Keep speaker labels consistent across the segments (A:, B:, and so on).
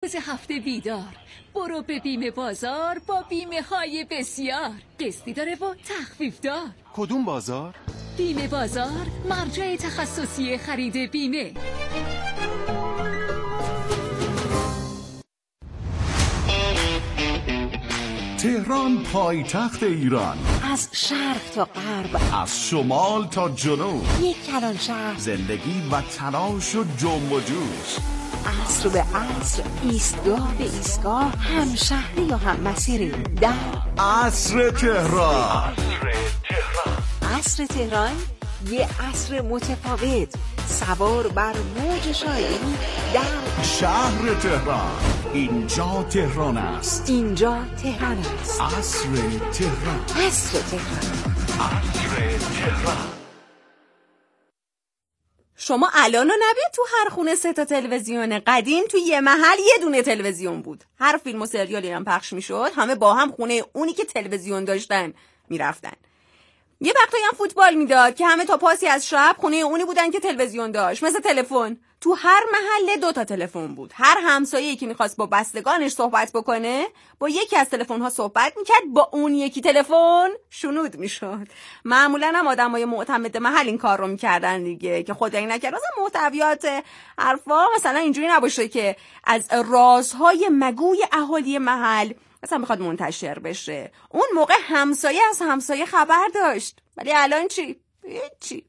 A: روز هفته بیدار. برو به بیمه بازار با بیمه های بسیار. قسطی داره و تخفیف دار.
B: کدوم بازار؟
A: بیمه بازار، مرجع تخصصی خرید بیمه.
C: تهران پایتخت ایران،
D: از شرق تا غرب،
C: از شمال تا جنوب،
D: یک کلان شهر،
C: زندگی و تلاش و جنب و جوش،
D: عصر به عصر، ایستگاه به ایستگاه، هم شهری یا هم مسیری در
C: عصر تهران.
D: عصر تهران، یه عصر متفاوت، سوار بر موج شاعری در
C: شهر تهران. اینجا تهران است،
D: اینجا تهران است.
C: عصر تهران،
D: عصر تهران،
C: عصر تهران.
E: شما الانو نبید تو هر خونه 3 تا تلویزیونه. قدیم تو یه محل یه دونه تلویزیون بود. هر فیلم و سریالی هم پخش میشد، همه با هم خونه اونی که تلویزیون داشتن میرفتن. یه وقتایی هم فوتبال میداد که همه تا پاسی از شب خونه اونی بودن که تلویزیون داشت. مثل تلفن، تو هر محله 2 تا تلفن بود. هر همسایه‌ای که میخواست با بستگانش صحبت بکنه با یکی از تلفن‌ها صحبت میکرد، با اون یکی تلفن شنود میشد. معمولا هم آدمای معتمد محل این کار رو میکردن دیگه، که خدایی نکرد مثلا محتویات حرفا مثلا اینجوری نباشه که از رازهای مگوی اهالی محل مثلا بخواد منتشر بشه. اون موقع همسایه از همسایه خبر داشت، ولی الان چی؟ هیچی.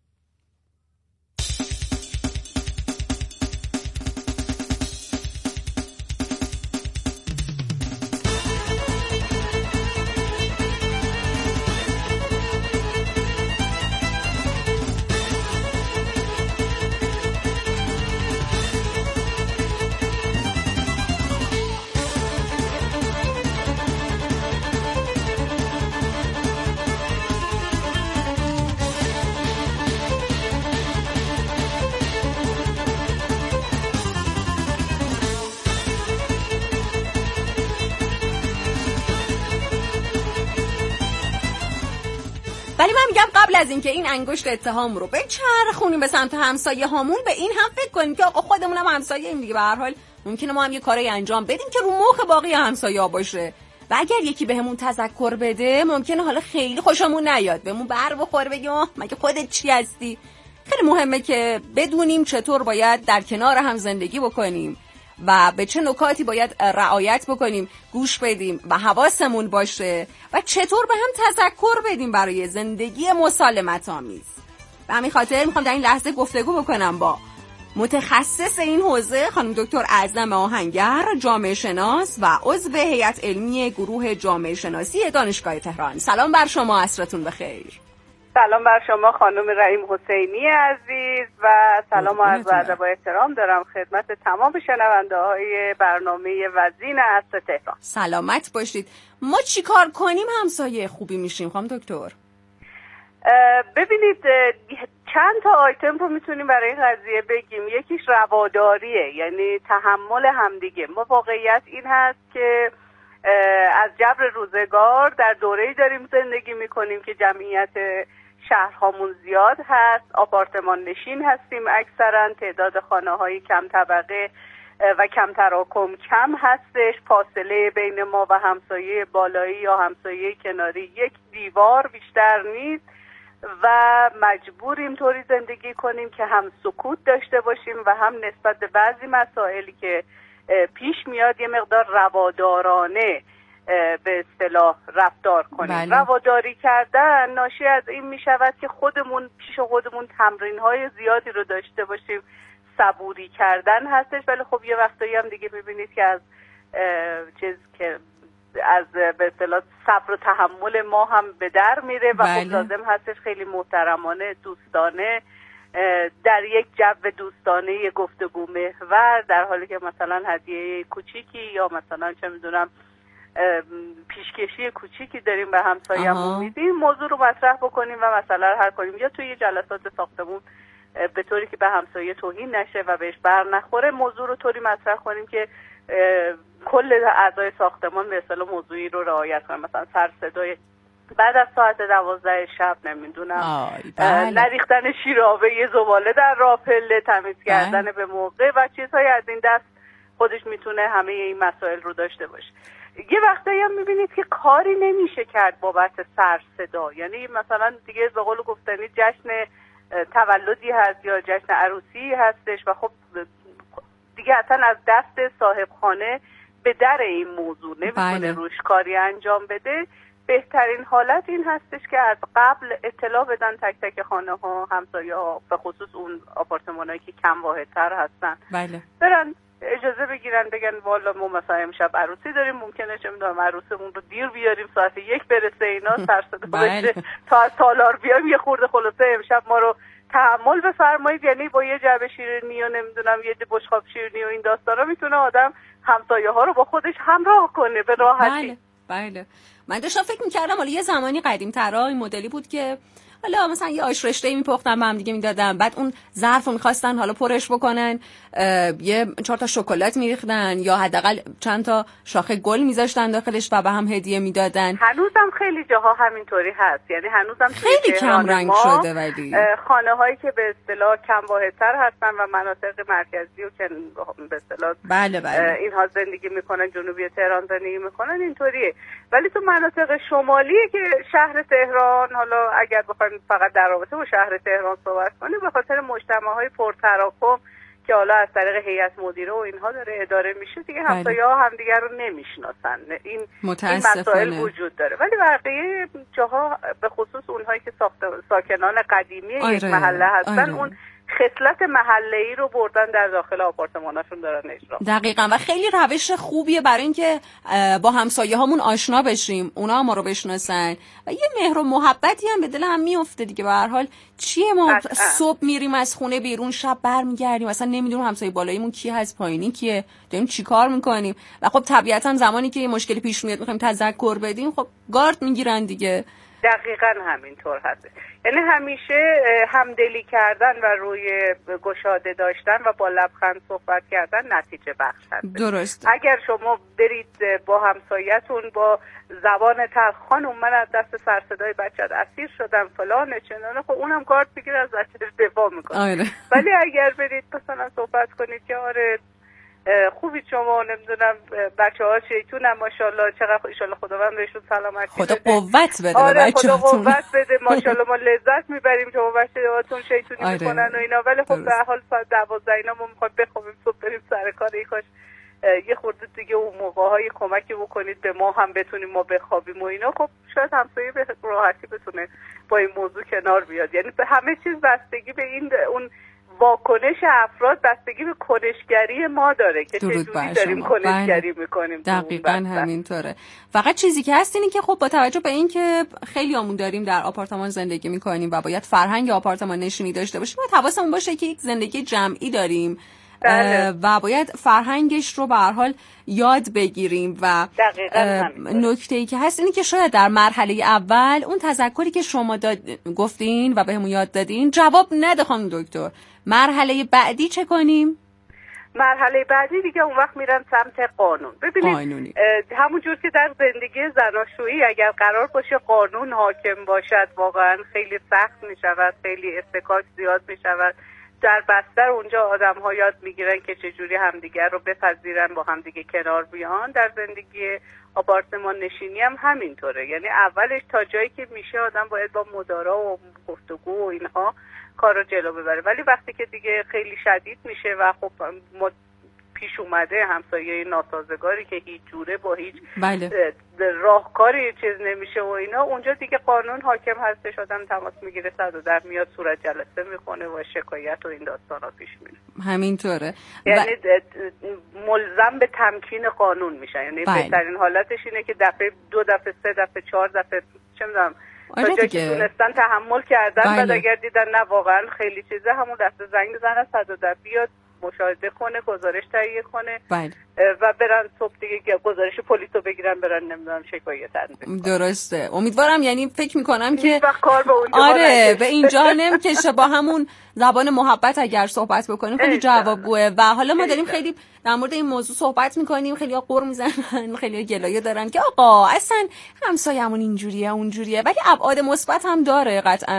E: ولی من میگم قبل از اینکه این انگشت اتهام رو بچرخونیم به سمت همسایه هامون، به این هم فکر کنیم که آقا خودمون هم همسایه ایم دیگه. به هر حال ممکنه ما هم یه کاری انجام بدیم که رو مخ باقی همسایه‌ها باشه، و اگر یکی بهمون تذکر بده ممکنه حالا خیلی خوشمون نیاد، بهمون بر بخوره، بگیم مگه خودت چی هستی. خیلی مهمه که بدونیم چطور باید در کنار هم زندگی بکنیم و به چه نکاتی باید رعایت بکنیم، گوش بدیم و حواسمون باشه، و چطور به هم تذکر بدیم برای زندگی مسالمت آمیز. به همین خاطر میخوام در این لحظه گفتگو بکنم با متخصص این حوزه، خانم دکتر اعظم آهنگر، جامعه شناس و عضو هیئت علمی گروه جامعه شناسی دانشگاه تهران. سلام بر شما، عصرتون بخیر.
F: سلام بر شما خانم رحیم حسینی عزیز و سلام و عرض ادب و احترام دارم خدمت تمام شنونده های برنامه وزین عصر تهران.
E: سلامت باشید. ما چی کار کنیم همسایه خوبی میشیم خانم دکتر؟
F: ببینید چند تا آیتم رو میتونیم برای این قضیه بگیم. یکیش رواداریه، یعنی تحمل همدیگه. ما واقعیت این هست که از جبر روزگار در دوره‌ای داریم زندگی میکنیم که جمعیت شهرهامون زیاد هست، آپارتمان نشین هستیم، اکثرا تعداد خانه‌های کم طبقه و کم تراکم کم هستش، فاصله بین ما و همسایه بالایی یا همسایه کناری 1 دیوار بیشتر نیست و مجبوریم طوری زندگی کنیم که هم سکوت داشته باشیم و هم نسبت به بعضی مسائلی که پیش میاد یه مقدار روادارانه به اصطلاح رفتار کنیم. بله. رواداری کردن ناشی از این می شود که خودمون پیش خودمون تمرین‌های زیادی رو داشته باشیم. صبوری کردن هستش، ولی خب یه وقتایی هم دیگه می‌بینید که از چیز که از به اصطلاح صبر و تحمل ما هم به در میره و خب لازم هستش خیلی محترمانه، دوستانه، در یک جو دوستانه گفتگو محور، در حالی که مثلا هدیه کوچیکی یا مثلا چه میدونم پیشکشی کوچیکی داریم به همسایه‌مون میدیم، موضوع رو مطرح بکنیم و مسئله رو حل کنیم، یا توی جلسات ساختمون به طوری که به همسایه توهین نشه و بهش بر نخوره موضوع رو طوری مطرح کنیم که کل اعضای ساختمان به اصطلاح موضوعی رو رعایت کنن. مثلا سر صدای بعد از ساعت 12 شب نمیدونم نریختن شیرابه زباله در راه پله، تمیز کردن به موقع و چیزهای از این دست خودش میتونه همه این مسائل رو داشته باشه. یه وقتایی هم میبینید که کاری نمیشه کرد بابت سر صدا، یعنی مثلا دیگه به قول گفتنی جشن تولدی هست یا جشن عروسی هستش و خب دیگه اصلا از دست صاحب خانه به در این موضوع نمیتونه روش کاری انجام بده. بهترین حالت این هستش که از قبل اطلاع بدن تک تک خانه ها، همسایه ها، به خصوص اون آپارتمانایی که کم واحدتر هستن،
E: بله،
F: برن اجازه بگیرن بگن والا ما مثلا امشب عروسی داریم، ممکنه چه میدونم عروسمون رو دیر بیاریم ساعت 1 برسه اینا سر صدا بشه تا از تالار بیایم یه خورده خلاصه امشب ما رو تحمل بفرمایید. یعنی با یه جعبه شیرینی و نمیدونم یه بشقاب شیرینی و این داستانا میتونه آدم همسایه ها رو با خودش همراه کنه به راحتی.
E: بله. من داشتم فکر می‌کردم حالا یه زمانی قدیم‌ترا این مدلی بود که حالا مثلا یه آش رشته‌ای میپختن به هم دیگه میدادن، بعد اون ظرفو می‌خواستن حالا پرش بکنن، یه 4 تا شکلات میریختن یا حداقل چند تا شاخه گل میذاشتن داخلش و به هم هدیه میدادن.
F: هنوزم خیلی جاها همینطوری هست، یعنی هنوزم
E: خیلی کم رنگ شده، ولی
F: خانه‌هایی که به اصطلاح کم واحدتر هستن و مناطق مرکزی و که به اصطلاح
E: بله
F: اینها زندگی میکنن، جنوبی تهران زندگی میکنن، اینطوریه. ولی تو مناطق شمالی که شهر تهران، حالا اگر بخوایم فقط در رابطه با شهر تهران صحبت کنیم، به خاطر مجتمع‌های پرتراکم که حالا از طریق هیئت مدیره و اینها داره اداره میشه دیگه، همسایه‌ها همدیگر رو نمیشناسن. این مسائل وجود داره. ولی بقیه جاها به خصوص اونهایی که ساکنان قدیمی یک محله هستن، اون خصلت محله‌ای رو بردن در داخل آپارتماناشون دارن اجرا.
E: دقیقاً، و خیلی روش خوبیه برای اینکه با همسایه‌هامون آشنا بشیم، اونا ما رو بشناسن و یه مهر و محبتی هم به دل هم میفته دیگه. به هر حال چیه ما صبح میریم از خونه بیرون، شب برمیگردیم، اصلا نمیدونیم همسایه بالاییمون کی هست، پایینی کیه، داریم چیکار میکنیم. و خب طبیعتاً زمانی که یه مشکلی پیش میاد میخوایم تذکر بدیم، خب گارد میگیرن دیگه.
F: دقیقاً همینطور هست. یعنی همیشه همدلی کردن و روی گشاده داشتن و با لبخند صحبت کردن نتیجه بخش هست.
E: درست.
F: اگر شما برید با همسایتون با زبان تلخ، خانم من از دست سرصدای بچه‌ت اسیر شدم فلان چنانه، خب اونم گارد میگیره، از بچه‌ش دفاع میکنه. ولی اگر برید مثلا صحبت کنید که آره خوبی شما، نمیدونم بچه‌ها شیطونن ماشاءالله، چقدر ان شاءالله خداوند بهشون سلامتی
E: خدا قوت بده.
F: آره خدا قوت بده ماشاءالله، ما لذت میبریم شما بچه‌هاتون شیطونی میکنن و اینا، ولی خب به هر حال ساعت 12 اینا ما میخوایم بخوابیم، صبح بریم سر کار. کاش یه خورده دیگه اون موقع‌های کمکی بکنید به ما هم بتونیم ما بخوابیم و اینا. خب شاید همسایه به راحتی بتونه با این موضوع کنار بیاد. یعنی به همه چیز بستگی به این اون واکنش افراد، بستگی به کنشگری ما داره که چجوری داریم کنشگری میکنیم.
E: دقیقاً همینطوره. فقط چیزی که هست اینه که خب با توجه به این که خیلیامون داریم در آپارتمان زندگی میکنیم و باید فرهنگ آپارتمان نشینی داشته باشیم، باید حواسمون باشه که یک زندگی جمعی داریم و باید فرهنگش رو به هر حال یاد بگیریم. و نکته‌ای که هست اینه که شاید در مرحله اول اون تذکری که شما گفتین و بهمون یاد دادین جواب نده خانم دکتر. مرحله بعدی چه کنیم؟
F: مرحله بعدی دیگه اون وقت میرن سمت قانون. ببینید همون جور که در زندگی زناشویی اگر قرار باشه قانون حاکم باشد، واقعا خیلی سخت میشود، خیلی استکاک زیاد میشود. در بستر اونجا آدم ها یاد میگیرن که چجوری همدیگر رو بپذیرن، با همدیگه کنار بیان. در زندگی آپارتمان نشینی هم همینطوره. یعنی اولش تا جایی که میشه آدم باید با مدارا و گفتگو و اینها کار رو جلو ببره، ولی وقتی که دیگه خیلی شدید میشه و خب پیش اومده همسایه ناسازگاری که هیچ جوره با هیچ راهکاری چیز نمیشه و اینا، اونجا دیگه قانون حاکم هستش، آدم تماس میگیره 110 میاد صورت جلسه میکنه و شکایت و این داستانا پیش میره.
E: همینطوره.
F: یعنی ملزم به تمکین قانون میشن. یعنی بهترین حالتش اینه که دفعه 2 دفعه 3 دفعه 4 دفعه چه میدونم تا جایی که تونستن تحمل کردن. بعد اگر دیدن نه واقعا خیلی چیزه، همون دسته زنگ بزنن 110 بیاد مشاهده کنه، گزارش تهیه کنه و برن صبح دیگه گزارش پلیس رو بگیرن برن نمیدونم شکایت انجام.
E: درسته. امیدوارم، یعنی فکر میکنم که
F: کار به اونجا
E: به اینجا نمیکشه. با همون زبان محبت اگر صحبت بکنیم خیلی جوابگوه. و حالا ما داریم خیلی در مورد این موضوع صحبت میکنیم، خیلی‌ها قُر میزنن، خیلی‌ها گلایه دارن که آقا اصلا همسایه‌مون اینجوریه اونجوریه، ولی ابعاد مثبت هم داره قطعاً.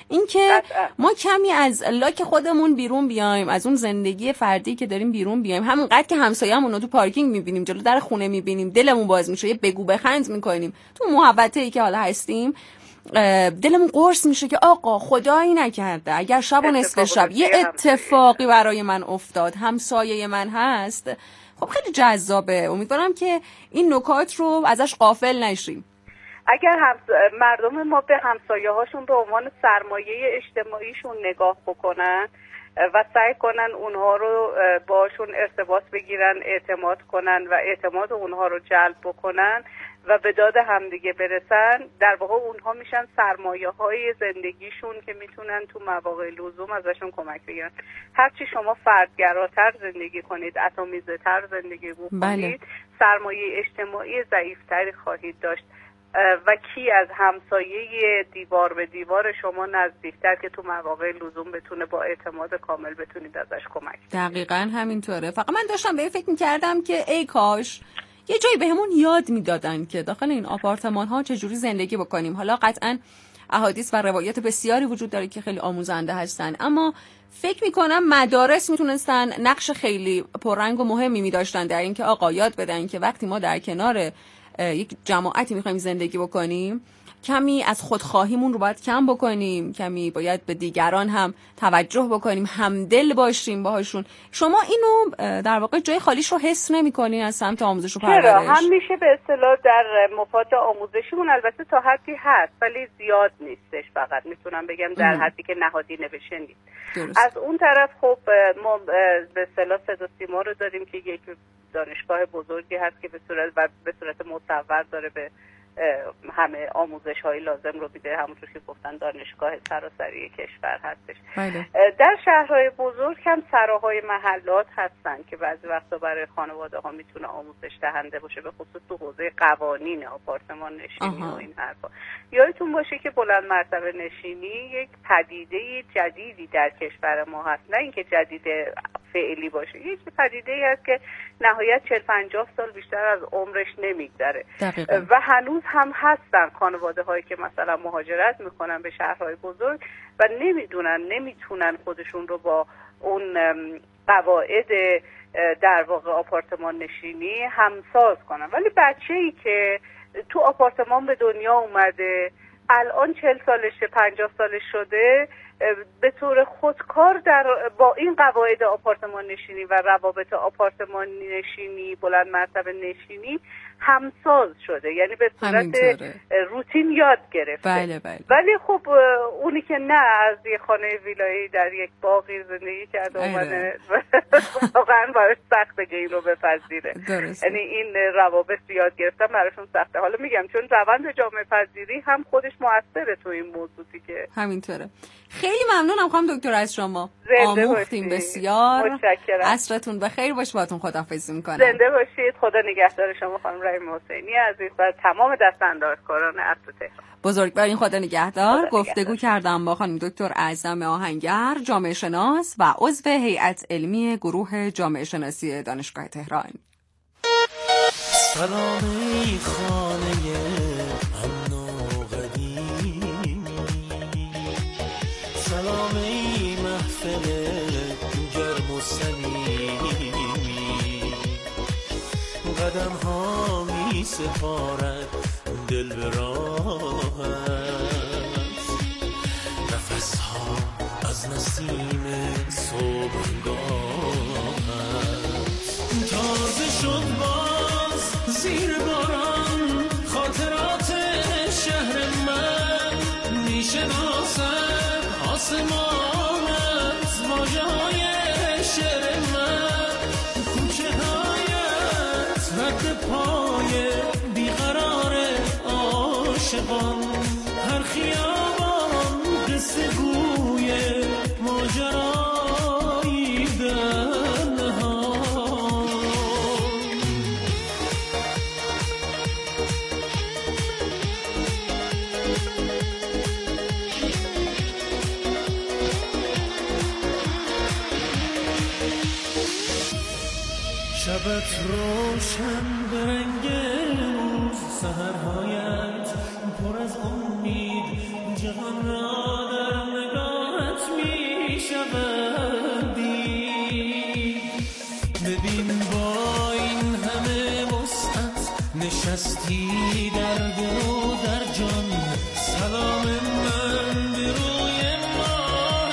E: اینکه ما کمی از لاک خودمون بیرون بیایم، از اون زندگی فردی که داریم بیرون بیایم. همونقدر که همسایه‌مون رو تو پارکینگ می‌بینیم، جلو در خونه می‌بینیم، دلمون باز میشه، یه بگو بخند می‌کنیم. تو محوطه‌ای که حالا هستیم دلمون قرص میشه که آقا خدایی نکرده اگر شب و نصف شب یه اتفاقی برای من افتاد، همسایه من هست. خب خیلی جذابه. امیدوارم که این نکات رو ازش غافل نشیم.
F: اگر مردم ما به همسایه هاشون به عنوان سرمایه اجتماعیشون نگاه بکنن و سعی کنن اونها رو باشون ارتباط بگیرن، اعتماد کنن و اعتماد اونها رو جلب بکنن و به داد همدیگه برسن، در واقع اونها میشن سرمایه های زندگیشون که میتونن تو مواقع لزوم ازشون کمک بگیرن. هرچی شما فردگراتر زندگی کنید، اتمیزه تر زندگی بکنید، سرمایه اجتماعی ضعیفتری خواهید داشت و کی از همسایه دیوار به دیوار شما نزدیکتر که تو مواقع لزوم بتونه با اعتماد کامل بتونید ازش کمک.
E: دقیقاً همینطوره. فقط من داشتم به این فکر می‌کردم که ای کاش یه جایی بهمون یاد میدادن که داخل این آپارتمان ها چجوری زندگی بکنیم. حالا قطعاً احادیث و روایت بسیاری وجود داره که خیلی آموزنده هستن، اما فکر میکنم مدارس میتونستن نقش خیلی پررنگ و مهمی میداشتن در اینکه آقا یاد بدن که وقتی ما در کنار یک جماعتی میخوایم زندگی بکنیم کمی از خودخواهیمون رو باید کم بکنیم، کمی باید به دیگران هم توجه بکنیم، همدل باشیم باهاشون. شما اینو در واقع جای خالیش رو حس نمی‌کنین از سمت آموزش و پرورش؟
F: چرا؟ هم میشه به اصطلاح در مفاد آموزشیمون البته تا حدی هست ولی زیاد نیستش. فقط میتونم بگم در حدی که نهادی نوشته نیست.
E: درست.
F: از اون طرف خب ما به اصطلاح صدا سیما رو داریم که یک دانشگاه بزرگی هست که به صورت مصور داره به همه آموزش های لازم رو میده. همونطور که گفتن دانشگاه سراسری کشور هستش. در شهرهای بزرگ هم سراهای محلات هستن که بعضی وقتا برای خانواده ها میتونه آموزش دهنده باشه، به خصوص تو حوزه قوانین آپارتمان نشینی و این حرفا. یادتون باشه که بلند مرتبه نشینی یک پدیده جدیدی در کشور ما هست، نه اینکه جدید فعلی باشه، یک پدیده ای هست که نهایت 40-50 سال بیشتر از عمرش نمیگذره و هنوز هم هستن خانواده هایی که مثلا مهاجرت میکنن به شهرهای بزرگ و نمیتونن خودشون رو با اون قواعد در واقع آپارتمان نشینی همساز کنن. ولی بچه‌ای که تو آپارتمان به دنیا اومده الان 40 سالشه 50 سالش شده به طور خودکار با این قواعد آپارتمان نشینی و روابط آپارتمان نشینی بلند مرتبه نشینی همساز شده، یعنی به صورت روتین یاد گرفته.
E: بله.
F: ولی خب اونی که نه از یه خانه ویلایی در یک باغی زندگی کرده اومده واقعا براش سخته که این رو بپذیره. یعنی این روابط یاد گرفتن براشون سخته. حالا میگم چون روند جامعه پذیری هم خودش موثره تو این موضوعی که
E: همینطوره. خیلی ممنونم خانم دکتر از شما. آموختیم بسیار.
F: متشکرم.
E: عصرتون بخیر باشه. باهاتون خداحافظی میکنم.
F: زنده باشید. خدا نگهدار شما خانم رحیم حسینی عزیز و تمام دستاندرکاران عصر تهران.
E: بزرگوارین خدا نگهدار. گفتگو کردم با خانم دکتر اعظم آهنگر، جامعه شناس و عضو هیئت علمی گروه جامعه شناسی دانشگاه تهران.
B: سلام ای خانه امن و قدیمی، سلام ای محفل گرم و صمیمی، قدم ها می سپارد دل به راهت، نفس ها از نسیم صبحگاهت، تازه شد باز زیر باران خاطرات شهر من، میشناسم آسمانت واژه های شعر من، کوچه هایت رد پای بیقرار عاشقان، هر خیابان قصه گوی ماجرایی در نهان. شبت روشن به رنگ روز، سحرهایت پر از امید، جهان را در نشستی در دل و در جان، سلام من به روی ماه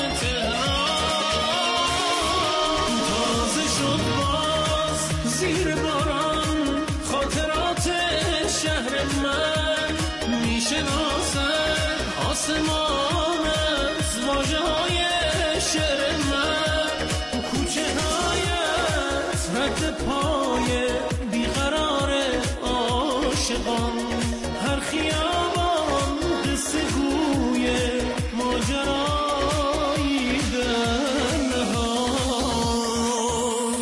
B: تهران. تازه شد باز زیر باران خاطرات شهر من، میشناسد آسمان از واژه های شعر من. کوچه هایت رد پای بیقرار عاشقان، هر خیابان قصه گوی ماجرایی در نهان.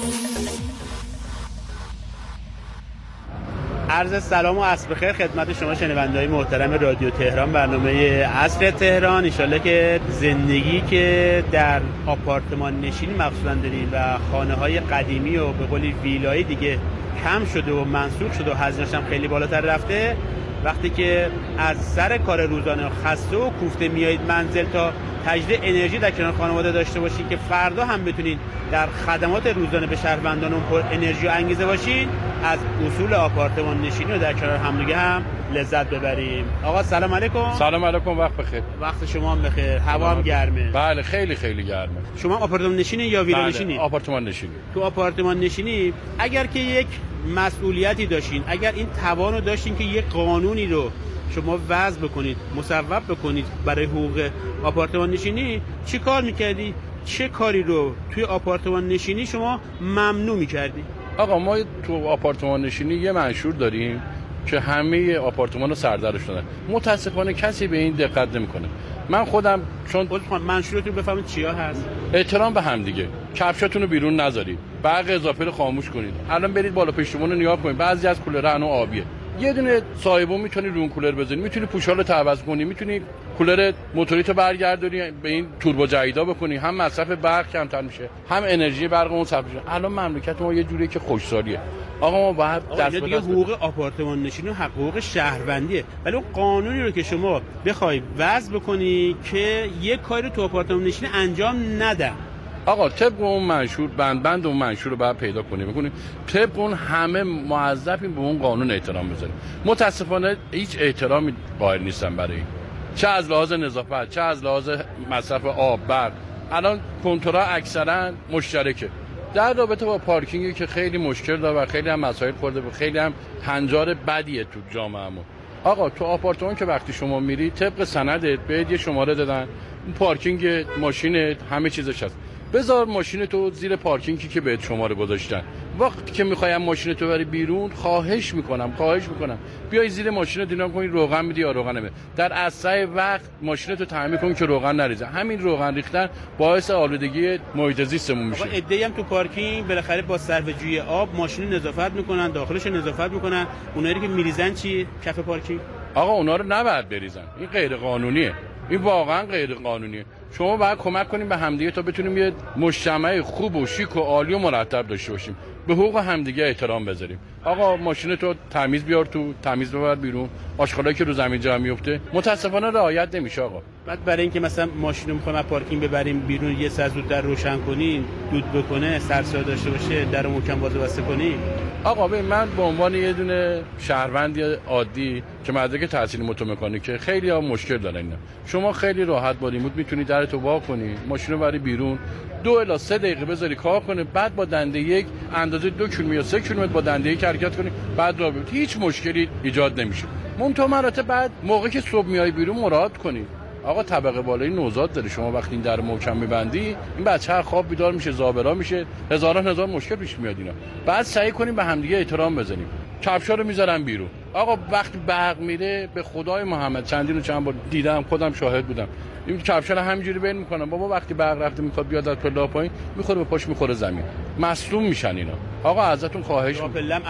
G: عرض سلام و عصر بخیر خدمت شما شنونده‌های محترم رادیو تهران، برنامه عصر تهران. انشالله که زندگی که در آپارتمان نشینی مخصوصا دارین و خانه‌های قدیمی و به قولی ویلایی دیگه کم شده و منسوخ شده و هزینه‌اش هم خیلی بالاتر رفته، وقتی که از سر کار روزانه خسته و کوفته میایید منزل تا تجدید انرژی در کنار خانواده داشته باشین که فردا هم بتونین در خدمات روزانه به شهروندان پر انرژی و انگیزه باشین، از اصول آپارتمان نشینی و در کنار همدیگه هم لذت ببریم. آقا سلام علیکم.
H: سلام علیکم، وقت بخیر.
G: وقت شما هم بخیر. هوا هم گرمه.
H: بله خیلی خیلی گرمه.
G: شما آپارتمان نشینی یا ویلا نشینی؟
H: آپارتمان نشینی.
G: تو آپارتمان نشینی اگر که یک مسئولیتی داشتین، اگر این توانو داشتین که یک قانونی رو شما وضع بکنید، مصوب بکنید برای حقوق آپارتمان نشینی، چی کار میکردی؟ چه کاری رو توی آپارتمان نشینی شما ممنوع میکردی؟
H: آقا ما تو آپارتمان نشینی یه منشور داریم که همه آپارتمان رو سردرش دادن. متاسفانه کسی به این دقت نمیکنه. من خودم چون
G: منشورتون بفهمید چیا هست؟
H: احترام به هم دیگه، کفشاتون رو بیرون نذارید، برق اضافه رو خاموش کنید. الان برید بالا پشتمون رو نگاه کنید، بعضی از کولرها هنوز آبیه. یه دونه صاحبون میتونی رو اون کولر بزنی، میتونی پوشال رو تعویض کنی، میتونی کولر موتوری تو برگردونی به این توربو جدیدا بکنی، هم مصرف برق کمتر میشه، هم انرژی برقمون صرف میشه. الان مملکت ما یه جوریه که خوشسالیه. آقا ما باید
G: دست به دست حقوق آپارتمان نشینی و حقوق شهروندیه، ولی اون قانونی رو که شما بخوای وضع بکنی که یه کاری تو آپارتمان نشینی انجام ندن،
H: آقا طبق اون منشور بند اون منشور رو باید پیدا کنیم طبق اون همه موظفیم به اون قانون احترام بذاریم. متاسفانه هیچ احترامی قائل نیستن برای این، چه از لحاظ نظافت، چه از لحاظ مصرف آب، برق. الان کنترل اکثرا مشترکه. در رابطه با پارکینگی که خیلی مشکل داره و خیلی هم مسائل خورده و خیلی هم هنجار بدیه تو جامعهمون. آقا تو آپارتمان که وقتی شما میری طبق سندت بهت یه شماره دادن، اون پارکینگ ماشینت همه چیزش هست. بذار ماشین تو زیر پارکینگی که بهت شماره گذاشتن. وقتی که میخوایم ماشین تو بری بیرون، خواهش میکنم بیای زیر ماشین دینا کنی روغن میدی یا روغن نمیدی. در اسرع وقت ماشین تو تعمیر کن که روغن نریزه. همین روغن ریختن باعث آلودگی محیط زیستمون میشه.
G: آقا عده‌ای هم تو پارکینگ بالاخره با صرفه‌جویی آب ماشین نظافت میکنن، داخلش نظافت میکنن. اونایی که میریزن چی کف پارکینگ؟
H: آقا اونا رو نباید بریزن. این غیر قانونیه. این واقعا غیر قانونیه. شما باید کمک کنیم به همدیگه تا بتونیم یه مجتمع خوب و شیک و عالی و مرتب داشته باشیم. به حقوق همدیگه احترام بذاریم. آقا ماشین تو تمیز بیار تو، تمیز ببر بیرون. آشغالایی که رو زمین جا میفته متاسفانه رعایت نمیشه آقا.
G: بعد برای اینکه مثلا ماشین رو می‌خوایم از پارکینگ ببریم بیرون، یه ساعت زودتر روشن کنین، دود بکنه، سرسایه داشته باشه، درو محکم باز و بسته کنین.
H: آقا ببین، من به عنوان یه دونه شهروند عادی که مدرک تحصیلی موتورمکانیکه، خیلی ها مشکل دارن اینا. شما خیلی راحت با ریموت میتونی درتو وا کنی، ماشین رو بری بیرون، 2 الی 3 دقیقه بذاری کار کنه، بعد با دنده یک اندازه 2 کیلومتر یا 3 کیلومتر با دنده یک حرکت کنی، بعد راه بیفتی، هیچ مشکلی ایجاد نمیشه. منتها مراتب بعد موقعی که صبح میای بیرون مراعات کنی. آقا طبقه بالایی نوزاد داره، شما وقتی این در محکم میبندی، این بچه هر خواب بیدار میشه، زابرا میشه، هزار مشکل پیش میاد اینا. بعد سعی کنیم به همدیگه احترام بزنیم. کفشا رو میذارن بیرون. آقا وقتی برق میره، به خدای محمد چند بار دیدم، خودم شاهد بودم، این کفشا رو همینجوری بین میکنن. بابا وقتی برق رفته میخواد بیاد از پله پایین، میخوره به پاش، میخوره زمین، مصدوم میشن اینا. آقا ازتون خواهش میکنم،
G: پلم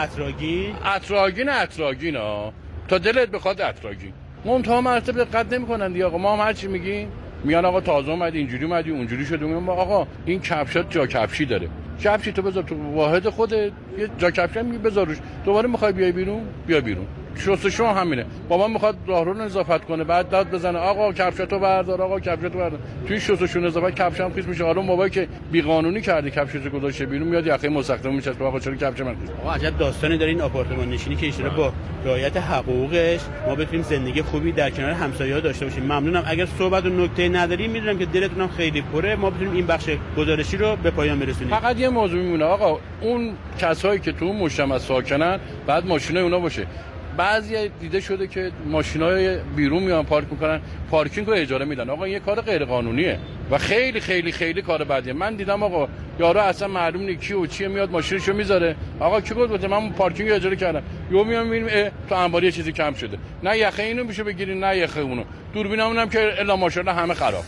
G: اتراگین
H: تا دلت بخواد اتراگین. منتها مرتب دقت نمیکنن دیگه. آقا ما هم هر چی میگیم میان آقا تازه اومدی، اینجوری اومدی، اونجوری شد. میگم آقا این کفشات جا کفشی داره، کفشی تو بذار تو واحد خودت، یه جا کفشی میگی بذار روش، دوباره میخوای بیای بیرون، بیا بیرون. شستشو همینه. بابا میخواد راهرو نظافت کنه، بعد داد بزنه آقا کفشتو بردار، آقا کفشتو بردار. توی شستشو نظافت کفشم خیس میشه. حالا بابایی که بی قانونی کرده کفششو گذاشته بیرون میاد یخه مستخدم میشه. آقا چرا کفش من خیس؟
G: آقا عجب داستانی داره این آپارتمان نشینی که ایشالا با رعایت حقوقش ما بتونیم زندگی خوبی در کنار همسایه‌ها داشته باشیم. ممنونم. اگر صحبت و نکته نداری میدونم که دلتونم خیلی پره، ما بتونیم این بخش گزارشی رو به پایان برسونیم.
H: فقط یه موضوع میمونه آقا، اون کسایی که تو اون مجتمع ساکنن بعد ماشینای اونا باشه. بعضی دیده شده که ماشینای بیرون میان پارک میکنن، پارکینگ رو اجاره میدن. آقا این یه کار غیر قانونیه و خیلی خیلی خیلی کار بدیه. من دیدم آقا یارو اصلا معلوم نیست کی و چیه میاد ماشینشو میذاره. آقا کی گفت من پارکینگ رو اجاره کردم؟ یهو میام میبینیم تو انباری یه چیزی کم شده. نه یخه اینو میشه بگیرین نه یخه اونو. دوربینامونم که الا ماشاءالله همه خراب.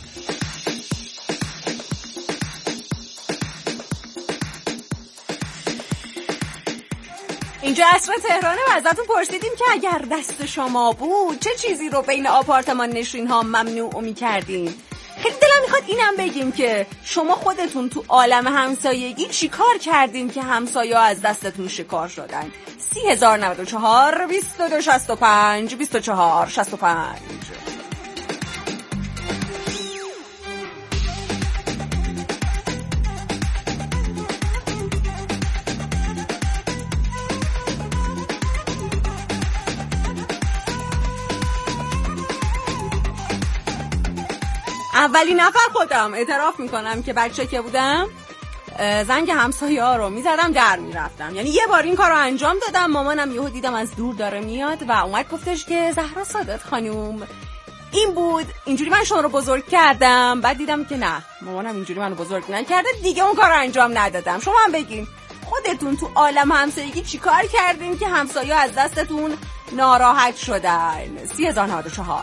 E: اینجا عصر تهرانه و ازتون پرسیدیم که اگر دست شما بود چه چیزی رو بین آپارتمان نشین ها ممنوع می‌کردین. خیلی دلم میخواد اینم بگیم که شما خودتون تو عالم همسایگی چی کار کردین که همسایه‌ها از دستتون شکار شدن. 3094 2265 2465. اولین نفر خودم اعتراف میکنم که بچه که بودم زنگ همسایه ها رو میزدم در میرفتم. یعنی یه بار این کار رو انجام دادم، مامانم یهو دیدم از دور داره میاد و اومد گفتش که زهرا سادات خانوم این بود اینجوری من شما رو بزرگ کردم. بعد دیدم که نه مامانم اینجوری منو بزرگ نکرده، دیگه اون کار رو انجام ندادم. شما هم بگین خودتون تو عالم همسایگی چی کار کردین که همسایه از دستتون ناراحت شدن. 3094.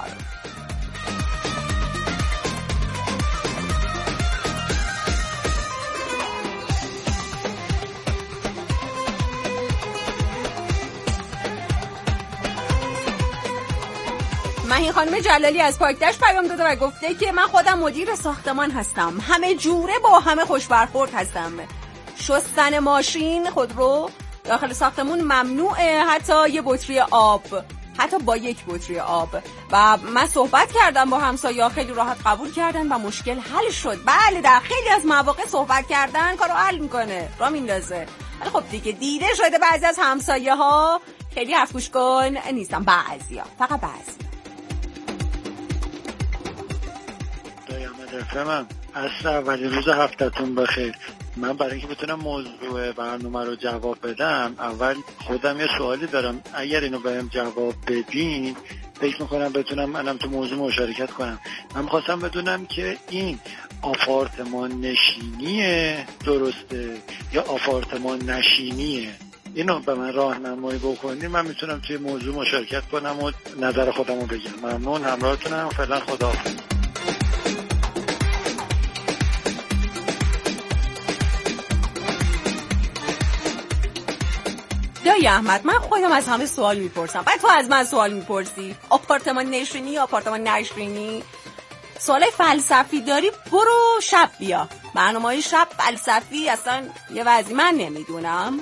E: مهین خانم جلالی از پاکدشت پیام داده و گفته که من خودم مدیر ساختمان هستم، همه جوره با همه خوش برخورد هستم. شستن ماشین خودرو داخل ساختمون ممنوعه، حتی یه بطری آب، حتی با یک بطری آب. و من صحبت کردم با همسایه‌ها، خیلی راحت قبول کردن و مشکل حل شد. بله در خیلی از مواقع صحبت کردن کارو حل میکنه، راه میندازه. ولی خب دیگه دیده شده بعضی از همسایه‌ها خیلی حرف گوش کن نیستن، بعضیا، فقط بعضی.
I: من عصر اولی روز هفتتون بخیر. من برای اینکه بتونم موضوع برنامه رو جواب بدم اول خودم یه سوالی دارم. اگر اینو بهم جواب بدین فکر میکنم بتونم منم تو موضوع مشارکت کنم. من خواستم بدونم که این آپارتمان نشینیه درسته یا آپارتمان نشینیه؟ اینو به من راهنمایی بکنید من میتونم توی موضوع مشارکت کنم و نظر خودم رو بگم. ممنون، همراهتونم، فعلا خداحافظ.
E: دایی احمد من خودم از همه سوال میپرسم، بعد تو از من سوال میپرسی. آپارتمان نشینی یا آپارتمان نشینی؟ سوال فلسفی داری برو شب بیا، برنامه‌های شب فلسفی اصلا یه وضعی من نمیدونم.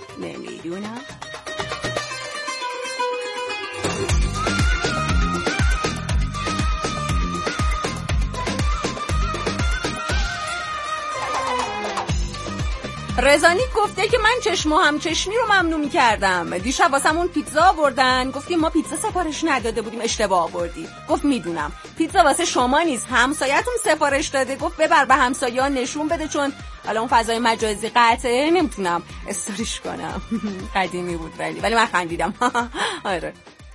E: رزانی گفته که من چشم و همچشمی رو ممنوع می‌کردم. دیشب واسمون پیتزا آوردن، گفتیم ما پیتزا سفارش نداده بودیم، اشتباه آوردی. گفت میدونم پیتزا واسه شما نیست، همسایه‌تون سفارش داده. گفت ببر به همسایه‌ها نشون بده، چون حالا اون فضای مجازی قطعه نمیتونم استوریش کنم. قدیمی بود ولی من خندیدم. آره.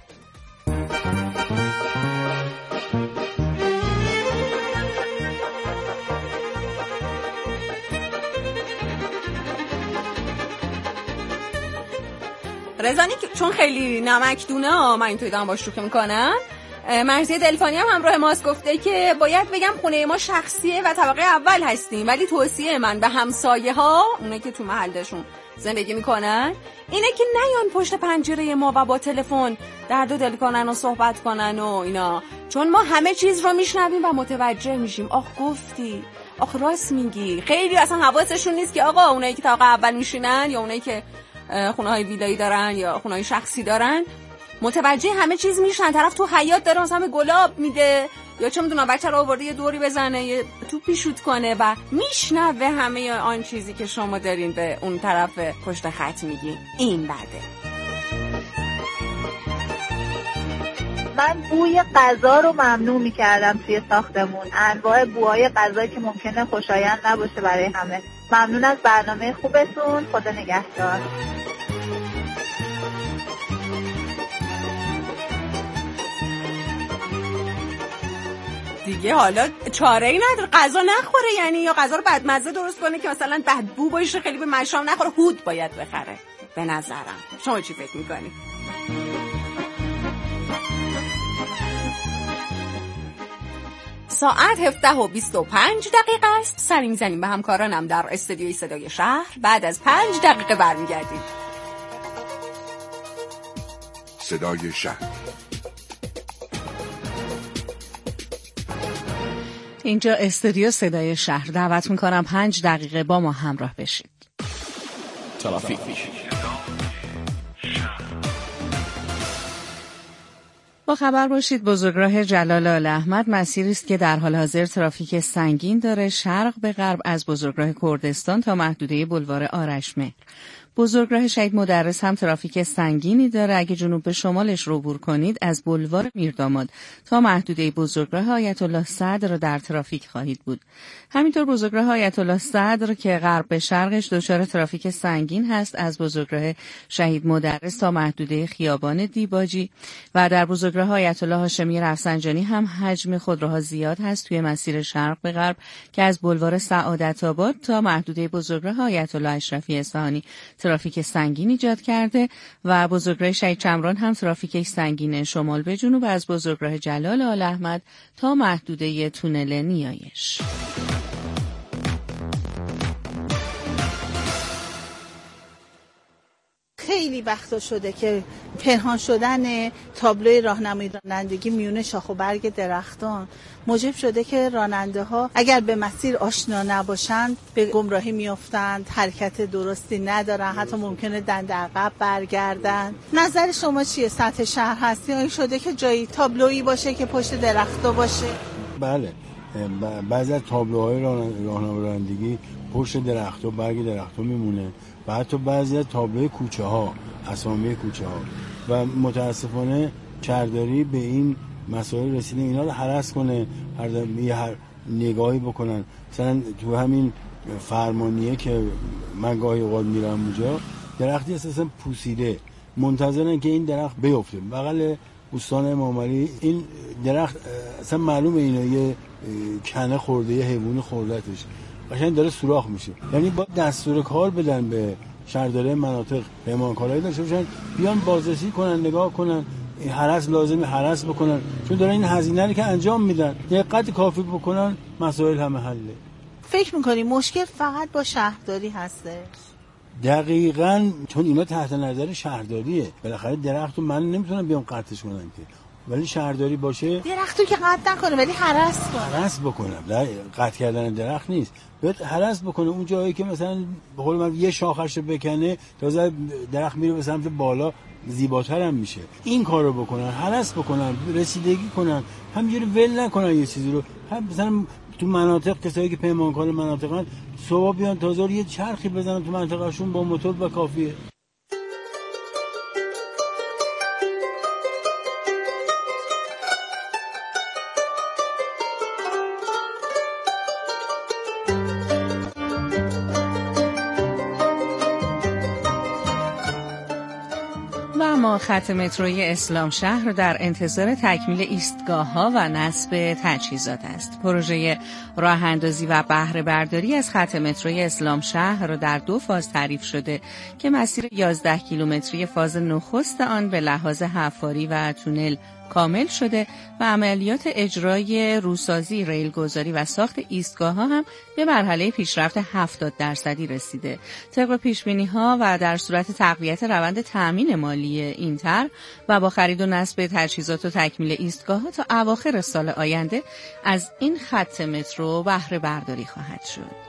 E: رزانی چون خیلی نمک دونه من اینطوری دارم باش شوخی میکنم. مرزی دلفانی هم همراه ماست، گفته که باید بگم خونه ما شخصیه و طبقه اول هستیم، ولی توصیه من به همسایه ها اونایی که تو محلشون زندگی میکنن اینه که نیان پشت پنجره ما و با تلفن درد و دل کنن و صحبت کنن و اینا، چون ما همه چیز رو میشنویم و متوجه میشیم. آخ گفتی، آخ راست میگی. خیلی اصلا حواسشون نیست که آقا اونایی که طبقه اول میشینن یا اونایی که خونه های ویلایی دارن یا خونه های شخصی دارن متوجه همه چیز میشن. طرف تو حیاط داره مثلا گلاب میده یا چه میدونم بچه رو آورده یه دوری بزنه یه توپی شوت کنه و میشنوه همه آن چیزی که شما دارین به اون طرف پشت خط میگین. این بده.
J: من بوی غذا رو ممنوع میکردم توی ساختمون. انواع بوهای غذایی که ممکنه خوشایند نباشه برای همه. ممنون از برنامه خوبتون. خدا نگهدار.
E: دیگه حالا چاره ای نداره، غذا نخوره یعنی، یا غذا رو بدمزه درست کنه که مثلا بدبو باشه، خیلی به مشام نخوره، هود باید بخره به نظرم. شما چی فکر میکنی؟ ساعت 17:25 است. سری میزنیم به همکارانم در استودیوی صدای شهر. بعد از 5 دقیقه برمیگردیم.
K: صدای شهر.
L: اینجا استودیو صدای شهر. دعوت میکنم 5 دقیقه با ما همراه بشید.
K: ترافیک.
L: با خبر باشید بزرگراه جلال آل‌احمد مسیری است که در حال حاضر ترافیک سنگین داره. شرق به غرب از بزرگراه کردستان تا محدوده بولوار آرشمهر. بزرگراه شهید مدرس هم ترافیک سنگینی داره. اگه جنوب به شمالش رو عبور کنید از بولوار میرداماد تا محدوده بزرگراه آیت الله صدر در ترافیک خواهید بود. همینطور بزرگراه آیت الله صدر که غرب به شرقش دچار ترافیک سنگین هست از بزرگراه شهید مدرس تا محدوده خیابان دیباجی و در بزرگراه آیت الله هاشمی رفسنجانی هم حجم خودروها زیاد هست توی مسیر شرق به غرب که از بولوار سعادت آباد تا محدوده بزرگراه آیت الله اشرفی اصفهانی ترافیک سنگین ایجاد کرده و بزرگراه شهید چمران هم ترافیک سنگین شمال به جنوب از بزرگراه جلال آل‌احمد تا محدوده تونل نیایش.
M: خیلی وقتا شده که پنهان شدن تابلوی راهنمایی رانندگی میونه شاخ و برگ درختان موجب شده که راننده ها اگر به مسیر آشنا نباشند به گمراهی میافتند، حرکت درستی ندارن، حتی ممکنه دنده عقب برگردن. نظر شما چیه؟ سطح شهر هستی این شده که جایی تابلویی باشه که پشت درختا باشه؟
N: بله، بعضی از تابلوهای راهنمایی رانندگی پشت درخت‌ها برگ درخت‌ها میمونه و حتی بعضی از تابلوی کوچه ها، اسامی کوچه ها و متاسفانه شهرداری به این مسائل رسیده اینا رو هرس کنه، هر نگاهی بکنن. مثلا تو همین فرمانیه که من گاهی اوقات میرم اونجا درختی اساسا پوسیده منتظرن که این درخت بیفته. بغل بوستان امام علی این درخت اصلا معلومه اینا یه کنه خورده، یه حیوان خوردتش، قشنگ داره سوراخ میشه. یعنی با دستور کار بدن به شهرداری مناطق، پیمانکارایی داشته باشن، بیان بازرسی کنن، نگاه کنن، هرس لازمه هرس بکنن، چون دارن این هزینه رو که انجام میدن دقت کافی بکنن مسائل همه حله.
M: فکر میکنی مشکل فقط با شهرداری هسته؟
N: دقیقاً، چون اینا تحت نظر شهرداریه. بالاخره درختو من نمیتونم بیام قطعش کنم که، ولی شهرداری باشه
M: درختو که قطع نکنه ولی هرس
N: بکنم. قطع کردن درخت نیست، باید هرس بکنه. اون جایی که مثلا به قول من یه شاخش رو بکنه تازه درخت میره به سمت بالا زیباتر هم میشه. این کارو بکنن، هرس بکنن، رسیدگی کنن، همینجوری ول نکنن یه چیزی رو. هم مثلا تو مناطق کسایی که پیمانکار مناطقن صبح بیان تازه یه چرخی بزنن تو منطقهشون با موتور و کافیه.
L: ما خط متروی اسلام شهر در انتظار تکمیل ایستگاه‌ها و نصب تجهیزات است. پروژه راه اندازی و بهره برداری از خط متروی اسلام شهر در 2 فاز تعریف شده که مسیر 11 کیلومتری فاز نخست آن به لحاظ حفاری و تونل کامل شده و عملیات اجرای روسازی، ریلگذاری و ساخت ایستگاه‌ها هم به مرحله پیشرفت 70% رسیده. طبق پیش‌بینی‌ها و در صورت تقویت روند تأمین مالی این طرح و با خرید و نصب تجهیزات و تکمیل ایستگاه‌ها تا اواخر سال آینده از این خط مترو بهره برداری خواهد شد.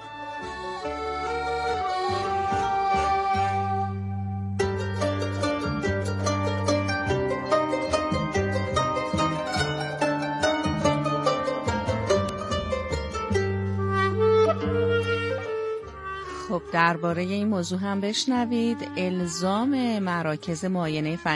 L: درباره این موضوع هم بشنوید. الزام مراکز معاینه